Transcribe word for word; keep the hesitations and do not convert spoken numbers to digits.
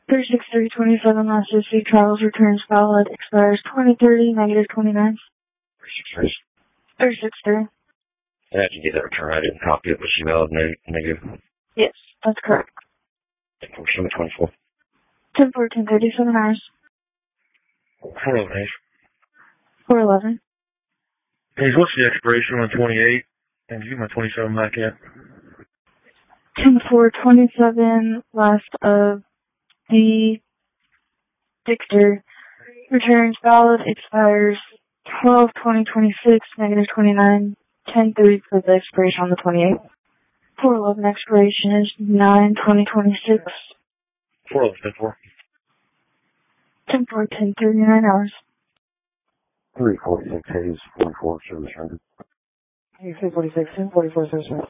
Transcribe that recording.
thirty-six thirty twenty-seven, last receipt, travels, returns valid, expires twenty thirty, negative twenty-nine. thirty-six thirty. thirty-six thirty. And I can get that return. I didn't copy it, but she valid neg- negative. Yes, that's correct. December twenty-four. ten fourteen thirty, seven hours. four eleven, Ace. four eleven. Ace, what's the expiration on twenty-eight? And did you get my twenty-seven back yet? ten four twenty-seven, last of the Victor. Returns valid, expires twelve twenty twenty-six, negative twenty-nine. ten three for the expiration on the twenty-eighth. four eleven expiration is nine twenty twenty-six. four eleven, ten four. ten four, ten thirty-nine hours. three forty-six, Hayes, forty-four, service rendered. Hayes, three forty-six, ten forty-four, service rendered.